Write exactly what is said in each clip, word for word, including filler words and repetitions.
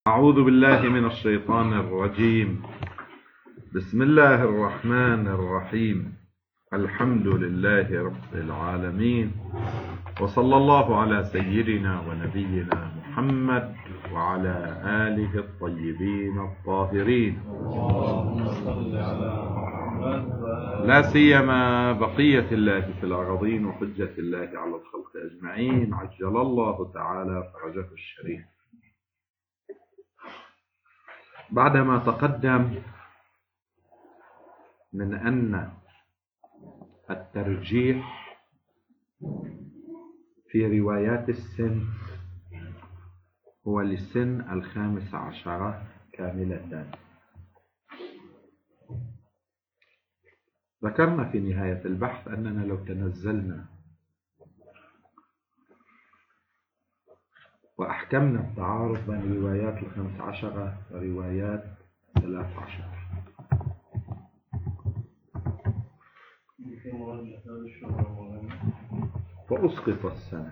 أعوذ بالله من الشيطان الرجيم. بسم الله الرحمن الرحيم. الحمد لله رب العالمين، وصلى الله على سيدنا ونبينا محمد وعلى آله الطيبين الطاهرين، لا سيما بقية الله في الأراضين وحجة الله على الخلق أجمعين، عجل الله تعالى فرجه الشريف. بعدما تقدم من أن الترجيح في روايات السن هو لسن الخامس عشرة كاملة، ذكرنا في نهاية البحث أننا لو تنزلنا وأحكمنا التعارض بين روايات الخمس عشرة وروايات ثلاث عشرة وأسقط السنة،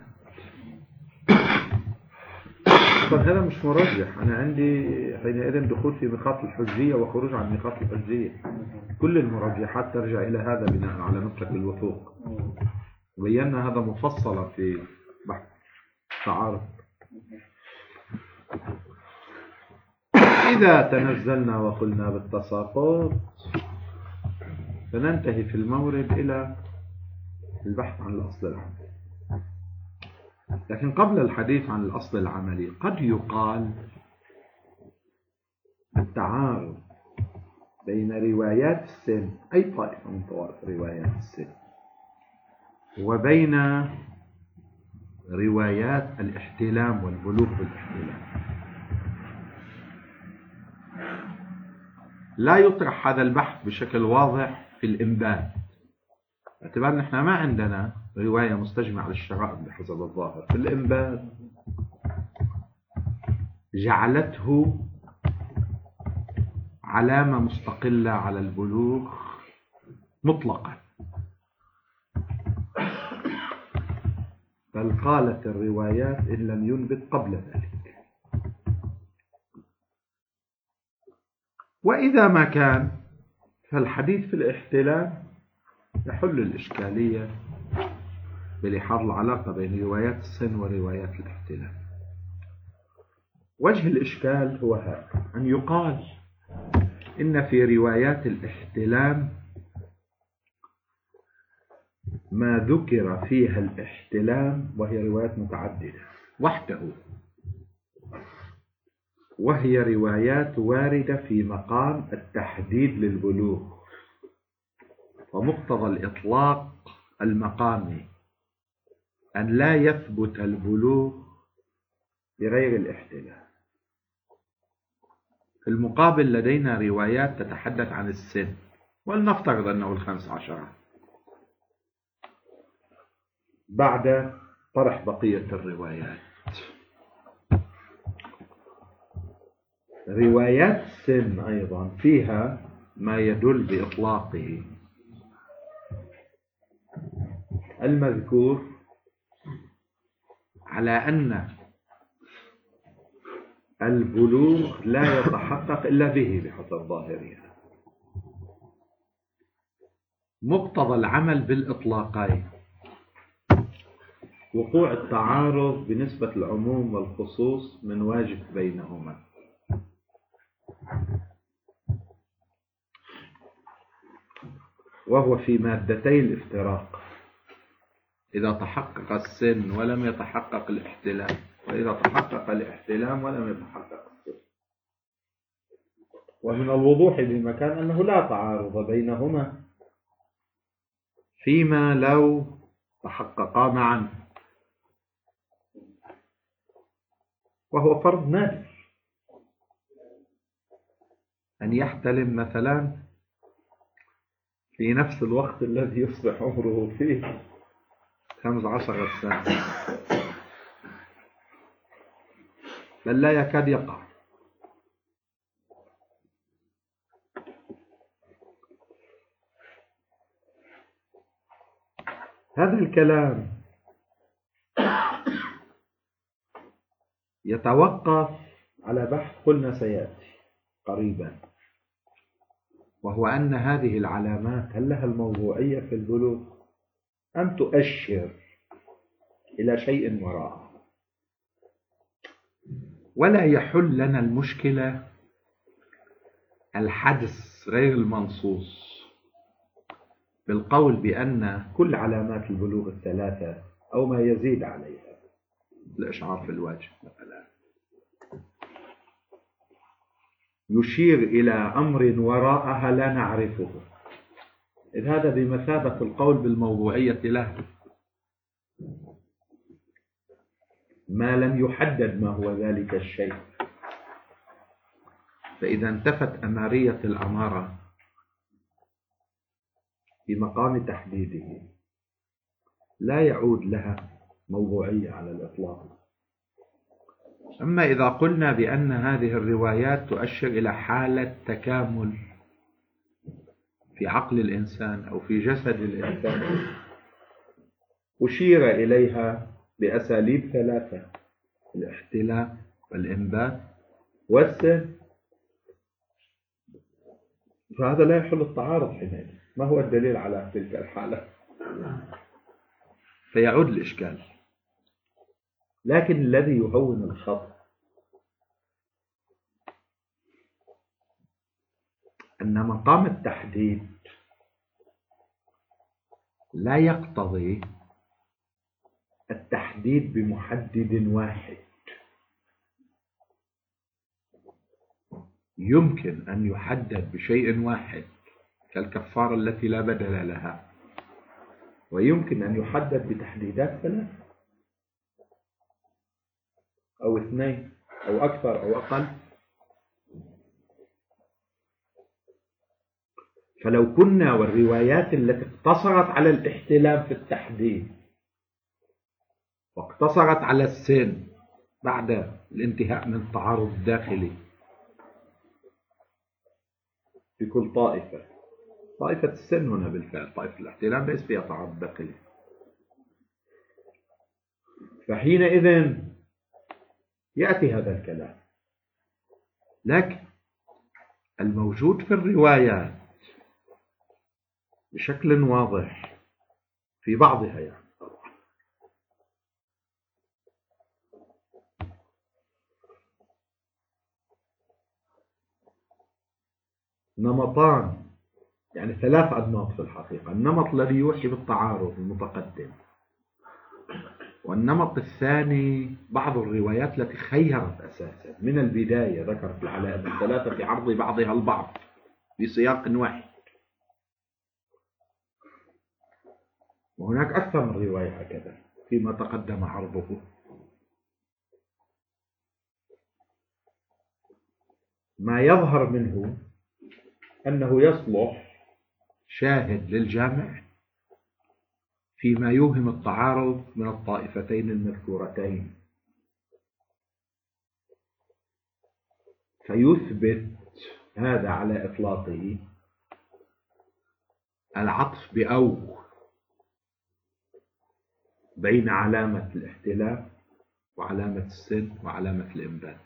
طب هذا مش مرجح. أنا عندي حينئذ دخول في ميقات الحجية وخروج عن ميقات الحجية. كل المرجحات ترجع إلى هذا بناء على مسلك الوثوق، وبينا هذا مفصلا في بحث التعارض. إذا تنزلنا وقلنا بالتساقط فننتهي في المورد إلى البحث عن الأصل العملي. لكن قبل الحديث عن الأصل العملي قد يقال التعارض بين روايات السن، أي طائفة من طوائف روايات السن، وبين روايات الاحتلام والبلوغ بالاحتلام، لا يطرح هذا البحث بشكل واضح في الإنبات، باعتبار أن احنا ما عندنا رواية مستجمعة للشرائط بحسب الظاهر. في الإنبات جعلته علامة مستقلة على البلوغ مطلقا، بل قالت الروايات إن لم ينبت قبل ذلك. وإذا ما كان فالحديث في الاحتلام يحل الإشكالية بلحاظ العلاقة بين روايات السن وروايات الاحتلام. وجه الإشكال هو هذا، أن يقال إن في روايات الاحتلام ما ذكر فيها الاحتلام وهي روايات متعددة وحده، وهي روايات واردة في مقام التحديد للبلوغ، ومقتضى الإطلاق المقامي أن لا يثبت البلوغ بغير الاحتلام. في المقابل لدينا روايات تتحدث عن السن، ولنفترض أنه الخمس عشرة بعد طرح بقية الروايات. روايات السن أيضا فيها ما يدل بإطلاقه المذكور على أن البلوغ لا يتحقق إلا به بحسب ظاهرها. مقتضى العمل بالإطلاقين وقوع التعارض بنسبة العموم والخصوص من واجب بينهما، وهو في مادتي الافتراق، إذا تحقق السن ولم يتحقق الاحتلام، وإذا تحقق الاحتلام ولم يتحقق السن. ومن الوضوح بمكان أنه لا تعارض بينهما فيما لو تحققا معا، وهو فرض نادر أن يحتلم مثلا في نفس الوقت الذي يصبح عمره فيه خمس عشرة سنة، بل لا يكاد يقع. هذا الكلام يتوقف على بحث قلنا سيأتي قريبا، وهو أن هذه العلامات هل لها الموضوعية في البلوغ أم تؤشر إلى شيء وراءه؟ ولا يحل لنا المشكلة الحدس غير المنصوص بالقول بأن كل علامات البلوغ الثلاثة أو ما يزيد عليها، الإشعار في الوجه مثلا، يشير إلى أمر وراءها لا نعرفه، إذ هذا بمثابة القول بالموضوعية له ما لم يحدد ما هو ذلك الشيء. فإذا انتفت أمارية الأمارة في مقام تحديده لا يعود لها موضوعية على الإطلاق. أما إذا قلنا بأن هذه الروايات تؤشر إلى حالة تكامل في عقل الإنسان أو في جسد الإنسان، أشير إليها بأساليب ثلاثة: الاحتلام والإنبات والسن، فهذا لا يحل التعارض حينئذ. ما هو الدليل على تلك الحالة؟ فيعود الإشكال. لكن الذي يهون الخطأ أن مقام التحديد لا يقتضي التحديد بمحدد واحد. يمكن أن يحدد بشيء واحد كالكفارة التي لا بدل لها، ويمكن أن يحدد بتحديدات ثلاث أو اثنين أو أكثر أو أقل. فلو كنا والروايات التي اقتصرت على الاحتلام في التحديد واقتصرت على السن بعد الانتهاء من التعارض الداخلي في كل طائفة، طائفة السن هنا بالفعل، طائفة الاحتلام ليس فيها تعارض داخلي، فحينئذ يأتي هذا الكلام. لكن الموجود في الروايات بشكل واضح في بعضها يعني طبعا نمطان، يعني ثلاث أنماط في الحقيقة: النمط الذي يوحي بالتعارض المتقدم، والنمط الثاني بعض الروايات التي خيرت أساسا من البداية، ذكرت العلائم الثلاثة في عرض بعضها البعض بسياق واحد، وهناك أكثر من رواية هكذا فيما تقدم عرضه. ما يظهر منه أنه يصلح شاهد للجامع فيما يوهم التعارض من الطائفتين المذكورتين، فيثبت هذا على إطلاقه العطف بأو بين علامة الاحتلام وعلامة السن وعلامة الإنبات،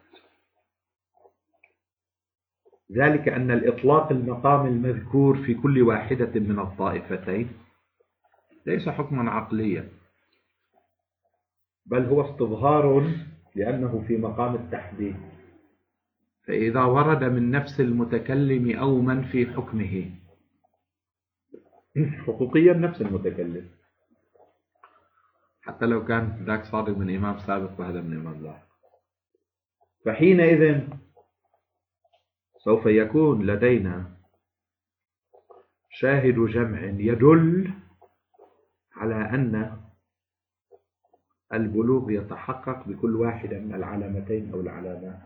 ذلك أن الإطلاق المقام المذكور في كل واحدة من الطائفتين ليس حكما عقليا، بل هو استظهار لأنه في مقام التحديد. فإذا ورد من نفس المتكلم أو من في حكمه، حقوقيا نفس المتكلم، حتى لو كان ذاك صادق من إمام سابق وهذا من إمام لاحق، فحينئذ سوف يكون لدينا شاهد جمع يدل على أن البلوغ يتحقق بكل واحدة من العلامتين أو العلامات.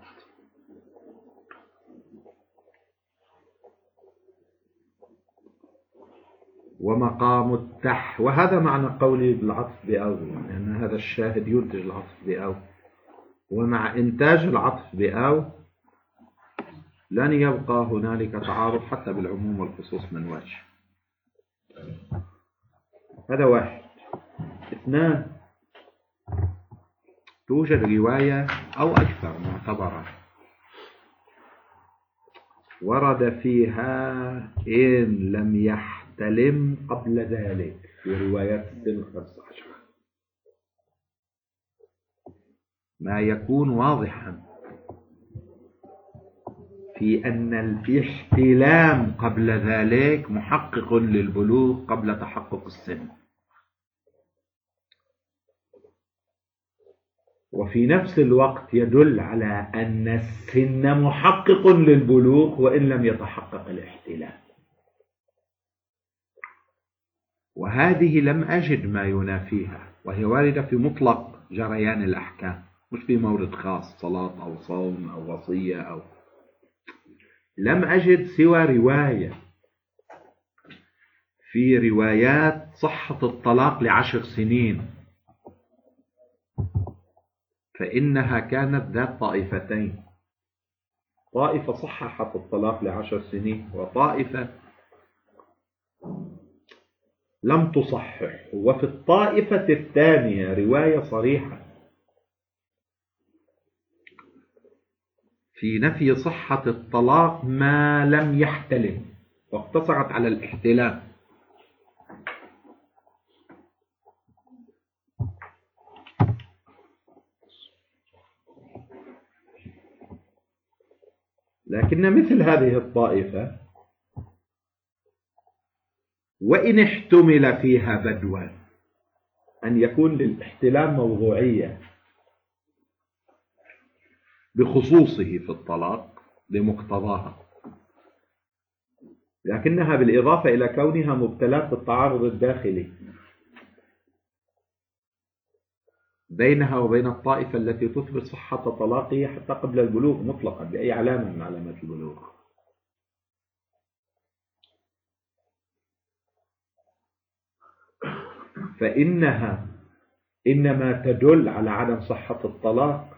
ومقام التح، وهذا معنى قولي بالعطف بأو، يعني أن هذا الشاهد ينتج العطف بأو، ومع إنتاج العطف بأو لن يبقى هنالك تعارض حتى بالعموم والخصوص من وجه. هذا واحد. اثنان، توجد رواية أو أكثر معتبرة ورد فيها إن لم يحتلم قبل ذلك في روايات السن الخمسة عشر، ما يكون واضحا في أن الاحتلام قبل ذلك محقق للبلوغ قبل تحقق السن، وفي نفس الوقت يدل على أن السن محقق للبلوغ وإن لم يتحقق الاحتلام. وهذه لم أجد ما ينافيها، وهي واردة في مطلق جريان الأحكام، مش في مورد خاص صلاة أو صوم أو وصية أو لم أجد سوى رواية في روايات صحة الطلاق لعشر سنين، فإنها كانت ذات طائفتين، طائفة صححت الطلاق لعشر سنين وطائفة لم تصحح. وفي الطائفة الثانية رواية صريحة في نفي صحة الطلاق ما لم يحتلم، واقتصرت على الاحتلام. لكن مثل هذه الطائفة وإن احتمل فيها بدوا أن يكون للاحتلام موضوعية بخصوصه في الطلاق بمقتضاها، لكنها بالإضافة إلى كونها مبتلات بالتعارض الداخلي بينها وبين الطائفة التي تثبت صحة طلاقه حتى قبل البلوغ مطلقا بأي علامة من علامات البلوغ. فإنها إنما تدل على عدم صحة الطلاق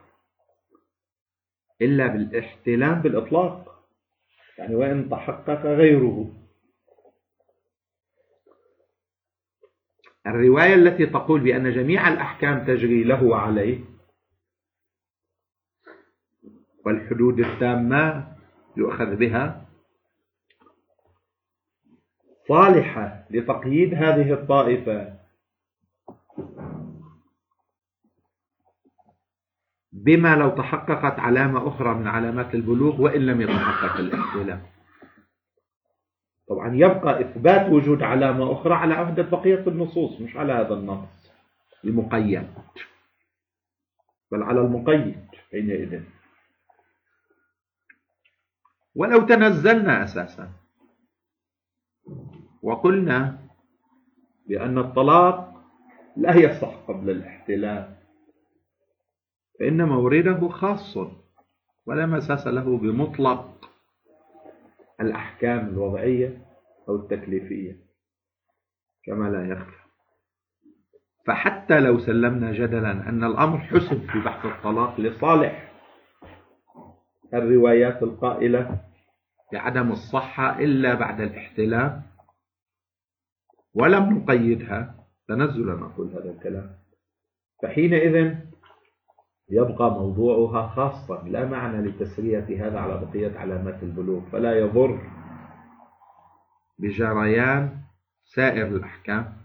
إلا بالاحتلام بالإطلاق، يعني وإن تحقق غيره. الرواية التي تقول بأن جميع الأحكام تجري له وعليه والحدود التامة يؤخذ بها صالحة لتقييد هذه الطائفة بما لو تحققت علامة أخرى من علامات البلوغ وإن لم يتحقق الاحتلام. طبعا يبقى إثبات وجود علامة أخرى على عهدة بقية النصوص، مش على هذا النص المقيد، بل على المقيد حينئذ. ولو تنزلنا أساسا وقلنا بأن الطلاق لا يصح قبل الاحتلام فإن مورده خاص ولا مساس له بمطلق الأحكام الوضعية أو التكليفية كما لا يخفى. فحتى لو سلمنا جدلا أن الأمر حسب في بحث الطلاق لصالح الروايات القائلة بعدم الصحة إلا بعد الاحتلام ولم نقيدها تنزلا نقول هذا الكلام، فحينئذ يبقى موضوعها خاصا، لا معنى لتسرية هذا على بقية علامات البلوغ، فلا يضر بجريان سائر الأحكام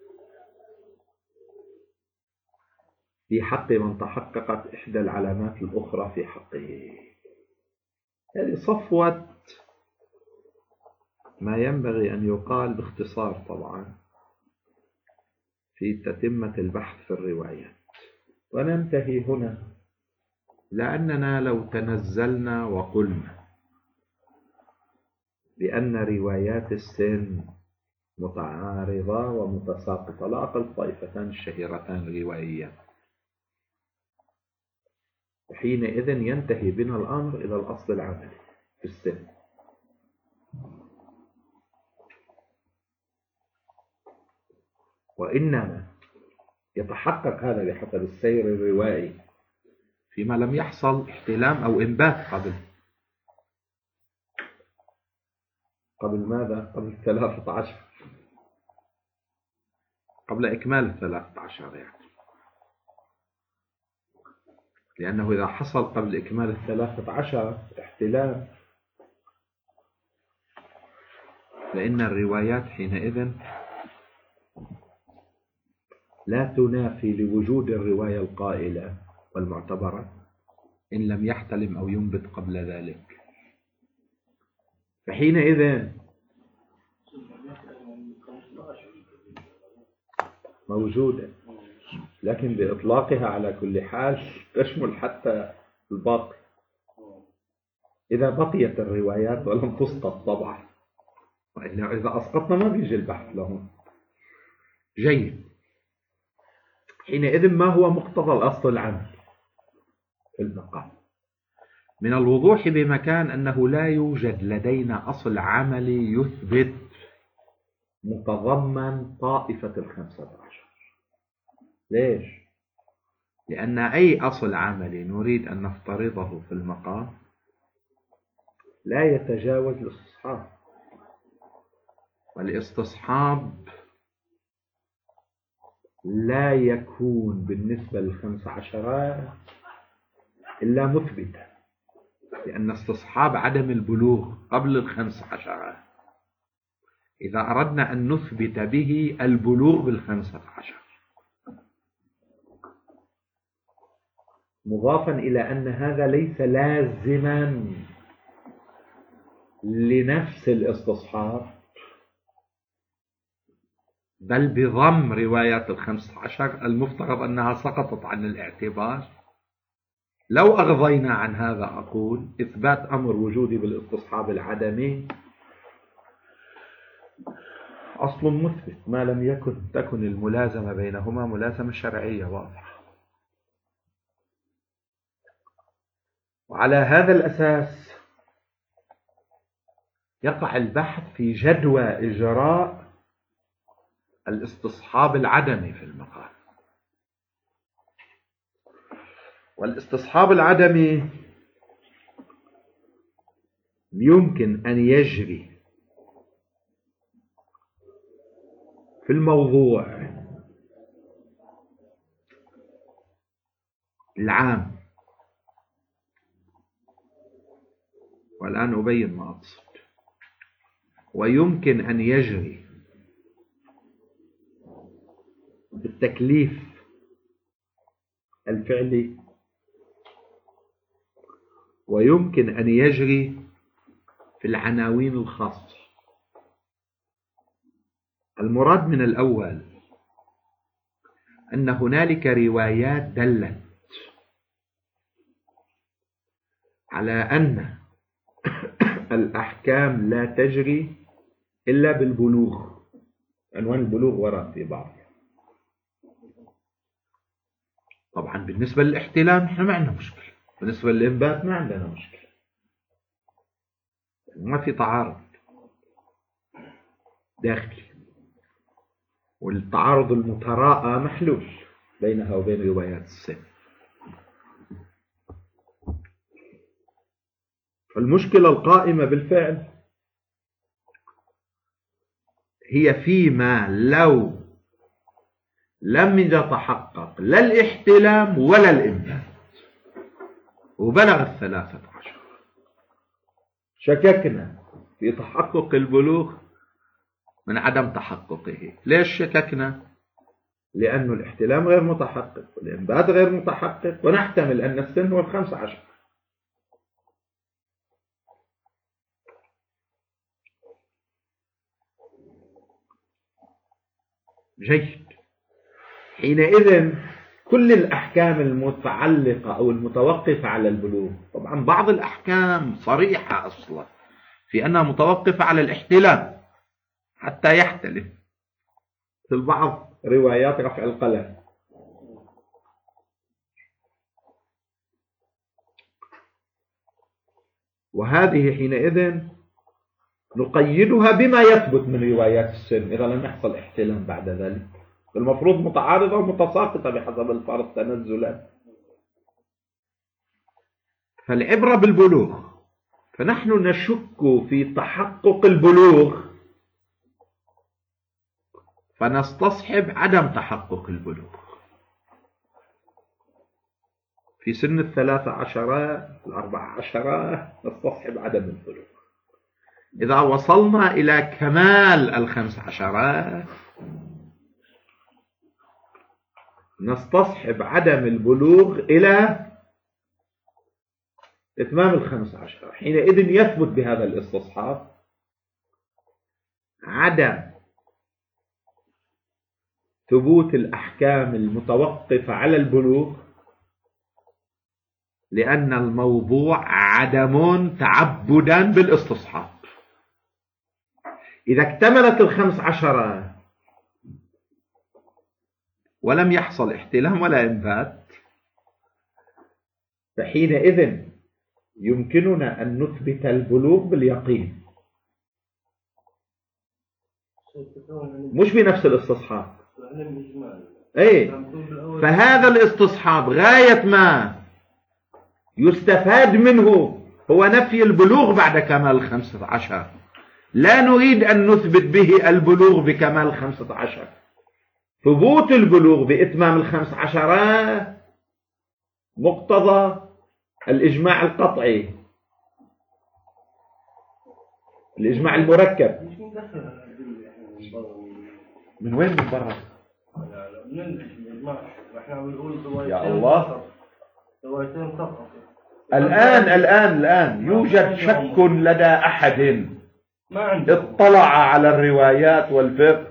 في حق من تحققت إحدى العلامات الأخرى في حقه. هذه صفوة ما ينبغي أن يقال باختصار طبعا في تتمة البحث في الروايات. وننتهي هنا، لأننا لو تنزلنا وقلنا بأن روايات السن متعارضة ومتساقطة لا أقل طائفتان الشهيرتان روائيا، وحينئذ ينتهي بنا الأمر إلى الأصل العملي في السن. وإنما يتحقق هذا بحسب السير الروائي فيما لم يحصل احتلام أو إنبات قبل قبل ماذا؟ قبل ثلاثة عشر، قبل إكمال الثلاثة عشر يعني. لأنه إذا حصل قبل إكمال الثلاثة عشر احتلام فإن الروايات حينئذ لا تنافي لوجود الرواية القائلة والمعتبرة إن لم يحتلم أو ينبت قبل ذلك. فحينئذ موجودة، لكن بإطلاقها على كل حال تشمل حتى الباقي إذا بقيت الروايات ولم تسقط طبعا، وإلا إذا أسقطنا ما بيجي البحث لهم. جيد. حينئذ ما هو مقتضى الأصل العام في المقام؟ من الوضوح بمكان أنه لا يوجد لدينا أصل عملي يثبت متضمن طائفة الخمسة عشر. ليش؟ لأن أي أصل عملي نريد أن نفترضه في المقام لا يتجاوز الاستصحاب، والاستصحاب لا يكون بالنسبة للخمس عشرات إلا مثبتا، لأن استصحاب عدم البلوغ قبل الخمس عشرات. إذا أردنا أن نثبت به البلوغ بالخمسة عشر، مضافا إلى أن هذا ليس لازما لنفس الاستصحاب، بل بضم روايات الخمس عشر المفترض أنها سقطت عن الاعتبار. لو أغضينا عن هذا أقول إثبات أمر وجودي بالاستصحاب العدمي أصل مثبت ما لم يكن تكن الملازمة بينهما ملازمة شرعية واضحة. وعلى هذا الأساس يقع البحث في جدوى إجراء الاستصحاب العدمي في المقام. والاستصحاب العدمي يمكن أن يجري في الموضوع العام، والآن أبين ما أقصد، ويمكن أن يجري في التكليف الفعلي، ويمكن أن يجري في العناوين الخاصة. المراد من الأول أن هنالك روايات دلت على أن الأحكام لا تجري إلا بالبلوغ. عنوان البلوغ ورد في بعض. طبعا بالنسبة للاحتلام احنا ما عندنا مشكلة، بالنسبة للإنبات ما عندنا مشكلة، ما في تعارض داخلي، والتعارض المتراءى محلول بينها وبين روايات السن. فالمشكلة القائمة بالفعل هي فيما لو لم يتحقق لا الاحتلام ولا الإنبات وبلغ الثلاثة عشر، شككنا في تحقق البلوغ من عدم تحققه. ليش شككنا؟ لأنه الاحتلام غير متحقق والإنبات غير متحقق، ونحتمل أن السن هو الخمس عشر. جيد. حينئذ كل الأحكام المتعلقة أو المتوقفة على البلوغ، طبعا بعض الأحكام صريحة أصلا في أنها متوقفة على الاحتلام حتى يحتلم، في البعض روايات رفع القلم. وهذه حينئذ نقيدها بما يثبت من روايات السن إذا لم يحصل احتلام بعد ذلك، المفروض متعارضة ومتساقطة بحسب الفرض تنزلا. فالعبرة بالبلوغ، فنحن نشك في تحقق البلوغ فنستصحب عدم تحقق البلوغ. في سن الثلاثة عشرات الأربعة عشرات نستصحب عدم البلوغ، إذا وصلنا إلى كمال الخمس عشرات نستصحب عدم البلوغ إلى إتمام الخمس عشر. حينئذ يثبت بهذا الاستصحاب عدم ثبوت الأحكام المتوقفة على البلوغ، لأن الموضوع عدم تعبدا بالاستصحاب. إذا اكتملت الخمس عشرات ولم يحصل احتلام ولا إنبات، فحينئذ يمكننا أن نثبت البلوغ باليقين، مش بنفس الاستصحاب. ايه، فهذا الاستصحاب غاية ما يستفاد منه هو نفي البلوغ بعد كمال الخمسة عشر. لا نريد أن نثبت به البلوغ بكمال الخمسة عشر. ثبوت البلوغ بإتمام الخمس عشرات مقتضى الإجماع القطعي، الإجماع المركب. من وين من برا؟ من الإجماع. احنا بنقول يا الله روايتين فقط. الآن الآن الآن يوجد شك لدى أحد اطلع على الروايات والفقه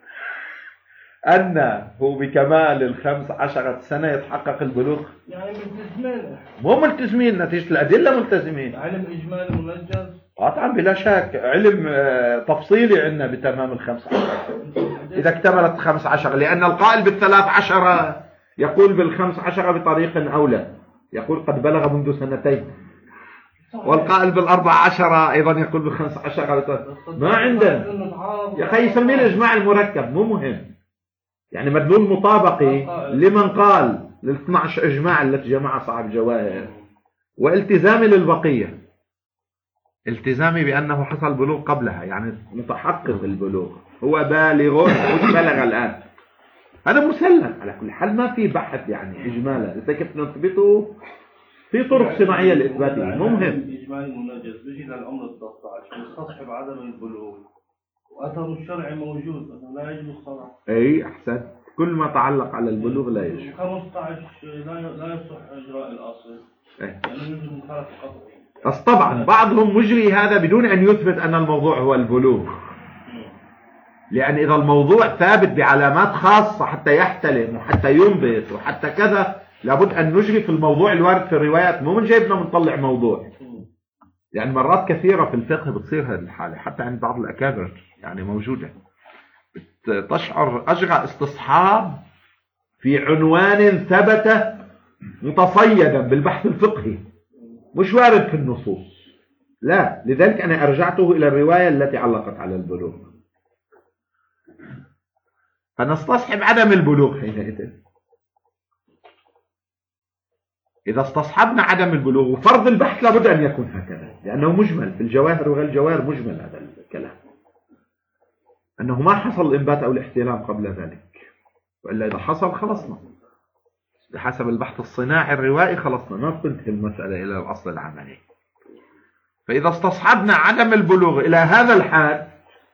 أنه بكمال الخمس عشرة سنة يتحقق البلوغ؟ يعني ملتزمين، مو ملتزمين، نتيجة الأدلة ملتزمين. علم إجمالي منجز قطعا بلا شك، علم تفصيلي عندنا بتمام الخمس عشر إذا اكتملت الخمس عشر، لأن القائل بالثلاث عشر يقول بالخمس عشر بطريق أولى، يقول قد بلغ منذ سنتين، والقائل بالأربع عشر أيضا يقول بالخمس عشر. ما عندنا يا أخي يسميه الإجماع المركب، مو مهم. يعني مدلول مطابقي لمن قال للاثنى عشر إجماع التي جمع صاحب جواهر، والتزامي للبقية، التزامي بأنه حصل بلوغ قبلها، يعني متحقق البلوغ، هو بالغ مش بلغ الآن. هذا مسلم على كل حال، ما في بحث يعني إجمالا. إذا كيف نثبته في طرق صناعية لإثباته، مو مهم. إجمالي منجز بيجي للأمر الثلاثة عشر يستصحب عدم البلوغ، وأثر الشرع موجود، لا يجب الصلاة. أي أحسن، كل ما تعلق على البلوغ لا يجب. خمسة عشر لا لا يصح إجراء الأصل، يعني يوجد مخالفة قطعية. بس طبعا بعضهم مجري هذا بدون أن يثبت أن الموضوع هو البلوغ، لأن إذا الموضوع ثابت بعلامات خاصة حتى يحتلم وحتى ينبت وحتى كذا، لابد أن نجري في الموضوع الوارد في الروايات، مو من جيبنا بنطلع موضوع. يعني مرات كثيرة في الفقه بتصير هذه الحالة حتى عند بعض الأكابر، يعني موجودة، تشعر أجرى استصحاب في عنوان ثبت متصيدا بالبحث الفقهي، مش وارد في النصوص. لا، لذلك أنا أرجعته إلى الرواية التي علقت على البلوغ، فنستصحب عدم البلوغ حينئذ. إذا استصحبنا عدم البلوغ، وفرض البحث لابد أن يكون هكذا، لأنه مجمل في الجواهر وغير الجواهر، مجمل هذا الكلام أنه ما حصل الإنبات أو الاحتلام قبل ذلك، وإلا إذا حصل خلصنا بحسب البحث الصناعي الروائي، خلصنا ما بتنتهي المسألة إلى الأصل العملي. فإذا استصحبنا عدم البلوغ إلى هذا الحد،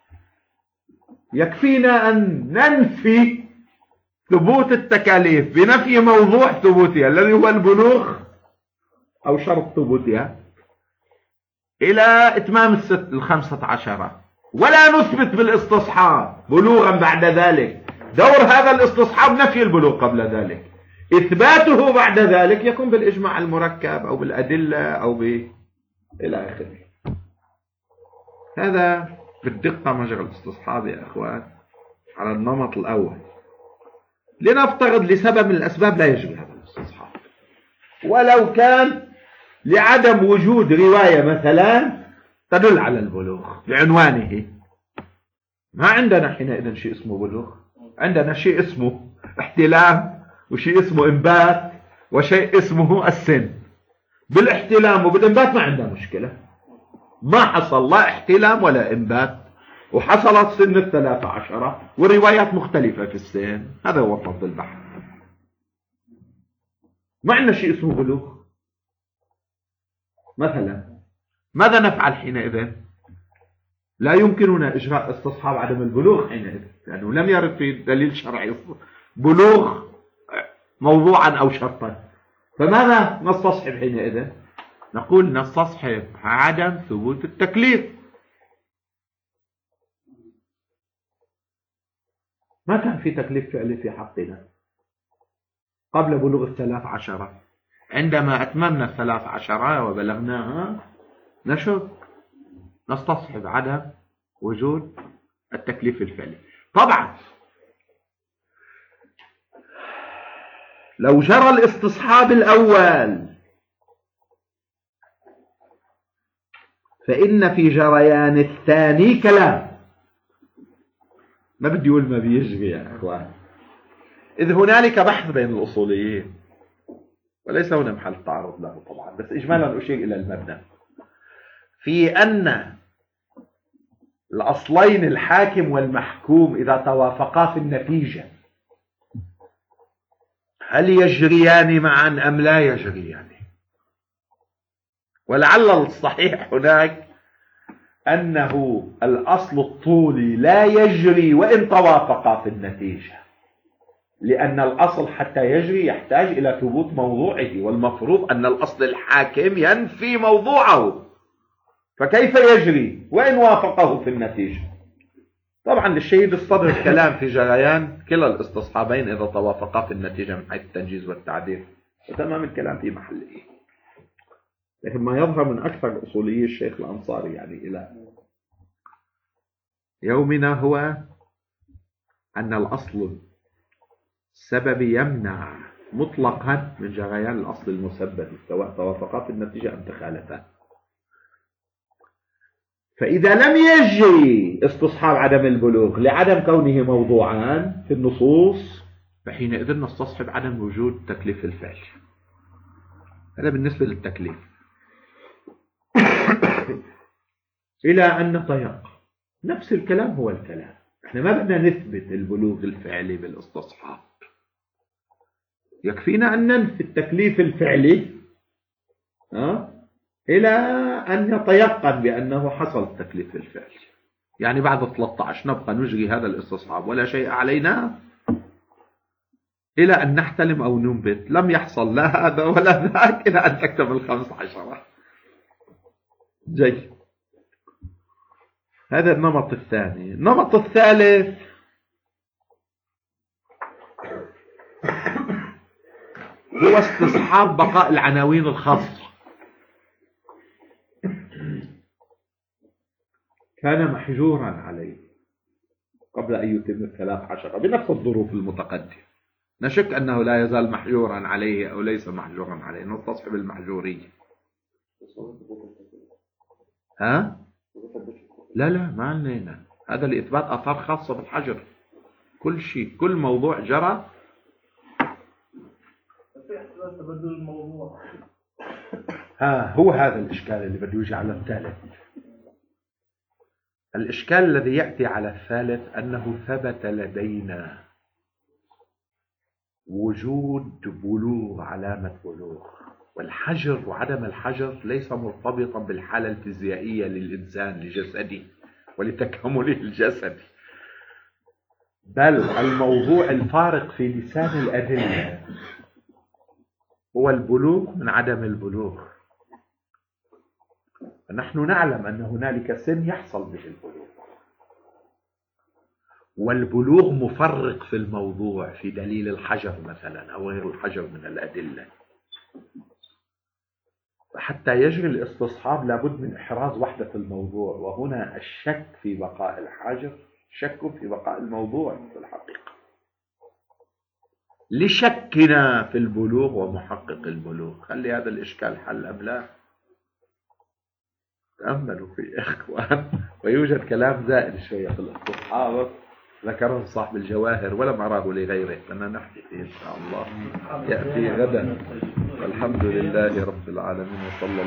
يكفينا أن ننفي ثبوت التكاليف بنفي موضوع ثبوتها الذي هو البلوغ أو شرط ثبوتها إلى إتمام الست الخمسة عشرة، ولا نثبت بالاستصحاب بلوغا بعد ذلك. دور هذا الاستصحاب نفي البلوغ قبل ذلك، إثباته بعد ذلك يكون بالإجماع المركب أو بالأدلة أو ب إلى آخره. هذا بالدقة مجرى الاستصحاب يا أخوان على النمط الأول. لنفترض لسبب من الأسباب لا يجري هذا الاستصحاب، ولو كان لعدم وجود رواية مثلا تدل على البلوغ بعنوانه، ما عندنا حينئذ شيء اسمه بلوغ، عندنا شيء اسمه احتلام، وشيء اسمه انبات، وشيء اسمه السن. بالاحتلام وبالانبات ما عندنا مشكلة، ما حصل لا احتلام ولا انبات، وحصلت سن الثلاثة عشرة والروايات مختلفة في السن، هذا هو فضل البحث. ما عندنا شيء اسمه بلوغ مثلا. ماذا نفعل حينئذ؟ لا يمكننا إجراء استصحاب عدم البلوغ حينئذ، لأنه لم يرد في دليل شرعي بلوغ موضوعا أو شرطا. فماذا نستصحب حينئذ؟ نقول نستصحب عدم ثبوت التكليف. ما كان في تكليف فعلي في حقنا قبل بلوغ الثلاث عشرة. عندما أتممنا الثلاث عشرة وبلغناها نشك نستصحب عدم وجود التكليف الفعلي. طبعا لو جرى الاستصحاب الأول فإن في جريان الثاني كلام. ما بدي أقول ما بيجري يا أخوان، إذ هنالك بحث بين الأصوليين وليس هنا محل تعرض له طبعا، بس إجمالا أشير إلى المبنى في أن الأصلين الحاكم والمحكوم إذا توافقا في النتيجة هل يجريان معا أم لا يجريان؟ ولعل الصحيح هناك أنه الأصل الطولي لا يجري وإن توافقا في النتيجة، لأن الأصل حتى يجري يحتاج إلى ثبوت موضوعه، والمفروض أن الأصل الحاكم ينفي موضوعه، فكيف يجري وإن وافقه في النتيجة؟ طبعا للشهيد الصدر كلام في جريان كلا الاستصحابين إذا توافقا في النتيجة من حيث التنجيز والتعديل، وتمام الكلام في محله. لكن ما يظهر من أكثر أصولي الشيخ الأنصاري يعني إلى يومنا هو أن الأصل السببي يمنع مطلقا من جريان الأصل المسبب سواء توافقا في النتيجة أم تخالفا. فإذا لم يجري استصحاب عدم البلوغ لعدم كونه موضوعان في النصوص فحينئذ نستصحب عدم وجود تكليف الفعل. هذا بالنسبة للتكليف. إلى أن نتيقن نفس الكلام هو الكلام، احنا ما بدنا نثبت البلوغ الفعلي بالاستصحاب، يكفينا أن ننفي التكليف الفعلي أه؟ إلى أن نتيقن بأنه حصل التكليف الفعلي. يعني بعد ثلاثة عشر نبقى نجري هذا الاستصحاب ولا شيء علينا إلى أن نحتلم أو ننبت لم يحصل لا هذا ولا ذاك إلى أن تكتمل الخمس عشرة. جيد، هذا النمط الثاني. النمط الثالث هو استصحاب بقاء العناوين الخاصة. كان محجورا عليه قبل أن يتم الثلاث عشر بنفس الظروف المتقدمة، نشك أنه لا يزال محجورا عليه أو ليس محجورا عليه، نستصحب المحجورية. ها؟ لا لا ما علينا، هذا لإثبات آثار خاصة بالحجر. كل شيء كل موضوع جرى ها هو هذا الإشكال اللي بده يجي على الثالث. الإشكال الذي يأتي على الثالث أنه ثبت لدينا وجود بلوغ علامة بلوغ، والحجر وعدم الحجر ليس مرتبطا بالحالة الفيزيائية للإنسان لجسده ولتكامله الجسدي، بل الموضوع الفارق في لسان الأدلة هو البلوغ من عدم البلوغ. نحن نعلم أن هنالك سن يحصل به البلوغ، والبلوغ مفرق في الموضوع في دليل الحجر مثلا أو غير الحجر من الأدلة. حتى يجري الاستصحاب لابد من إحراز وحدة الموضوع، وهنا الشك في بقاء الحجر شك في بقاء الموضوع في الحقيقة، لشكنا في البلوغ ومحقق البلوغ. خلي هذا الإشكال حل أم لا؟ تأملوا في إخوان. ويوجد كلام زائد شوية في الاستصحاب ذكره صاحب الجواهر ولم أراه لغيره، فأنا نحكي فيه إن شاء الله يأتي غدا. والحمد لله رب العالمين وصلى الله